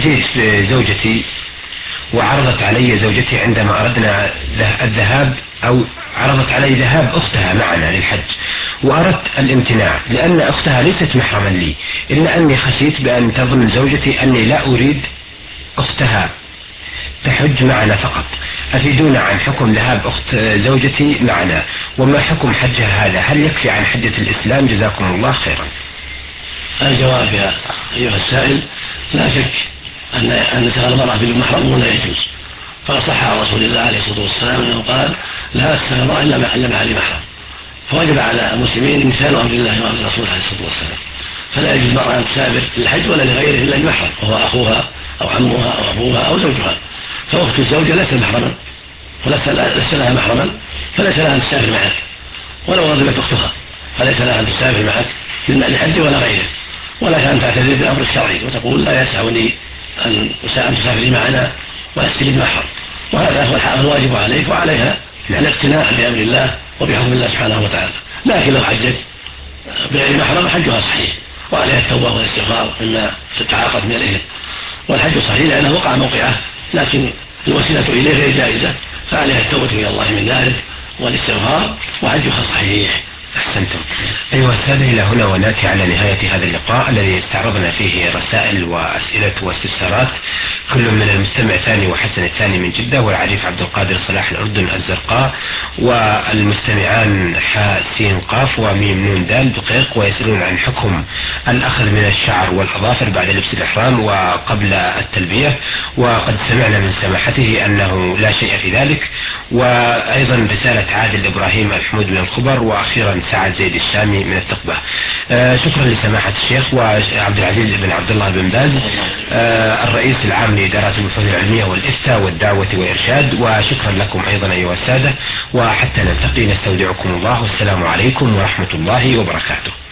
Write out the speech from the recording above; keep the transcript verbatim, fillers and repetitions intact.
جئت زوجتي وعرضت علي زوجتي عندما أردنا الذهاب أو عرضت علي ذهاب أختها معنا للحج، وأردت الامتناع لأن أختها ليست محرما لي، إلا أني خشيت بأن تظن زوجتي أني لا أريد أختها تحج معنا فقط. أفيدونا عن حكم ذهاب أخت زوجتي معنا، وما حكم حجها هذا؟ هل يكفي عن حجة الإسلام؟ جزاكم الله خيرا. الجواب يا أيها السائل، لا شك أن أن سفر المرأة بدون محرم لا يجوز، فصح عن رسول الله عليه الصلاة والسلام أنه قال لا تسافر إلا مع إلا مع ذي محرم، فوجب على المسلمين امتثال أمر الله وأمر رسوله عليه الصلاة والسلام، فلا يجوز المرأة أن تسافر للحج ولا لغيره إلا بمحرم، وهو أخوها أو عمها أو أبوها أو زوجها. فأخت الزوجة ليست محرما وليس لها محرما، فليس لها أن تسافر معك، ولو غضبت أختها فليس لها أن تسافر معك للحج ولا غيره، ولك أن تعتذر بالأمر الشرعي وتقول لا يسعني أن تسافري معنا وأستجد محرم، وهذا هو الواجب عليك وعليها الاقتناع بأمر الله وبحكم الله سبحانه وتعالى. لكن لو حجت بغير محرم حجها صحيح، وعليها التوبة والاستغفار مما تعاقد من الإثم، والحج صحيح لأنه وقع موقعه، لكن الوسيلة إليه غير جائزة، فعليها التوبة إلى الله من ذلك والاستغفار، وحجها صحيح. أحسنتم. أيها السادة، إلى هنا ونأتي على نهاية هذا اللقاء الذي استعرضنا فيه رسائل وأسئلة واستفسارات كل من المستمع ثاني وحسن الثاني من جدة، والعريف عبد القادر صلاح الأردن الزرقاء، والمستمعان حاء سين قاف وميم نون دال دقيق، ويسألون عن حكم الأخذ من الشعر والأظافر بعد لبس الإحرام وقبل التلبية، وقد سمعنا من سماحته أنه لا شيء في ذلك. وأيضا رسالة عادل إبراهيم الحمود من الخبر، وأخيرا سعد زيد الشامي من التقبة. آه شكرا لسماحة الشيخ وعبد العزيز بن عبد الله بن باز آه الرئيس العام لإدارات البحوث العلمية والإفتاء والدعوة والإرشاد، وشكرا لكم أيضا أيها السادة، وحتى نلتقي نستودعكم الله، والسلام عليكم ورحمة الله وبركاته.